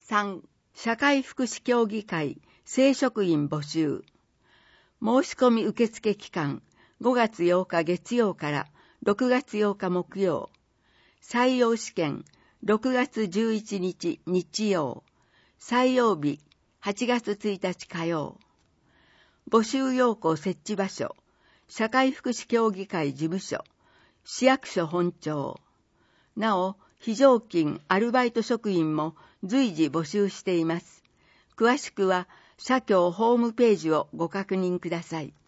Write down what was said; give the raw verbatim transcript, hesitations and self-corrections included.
さん. 社会福祉協議会正職員募集。申し込み受付期間ごがつようか月曜からろくがつようか木曜。採用試験ろくがつじゅういちにち日曜。採用日はちがつついたち火曜。募集要項設置場所社会福祉協議会事務所市役所本庁。なお非常勤アルバイト職員も随時募集しています。詳しくは社協ホームページをご確認ください。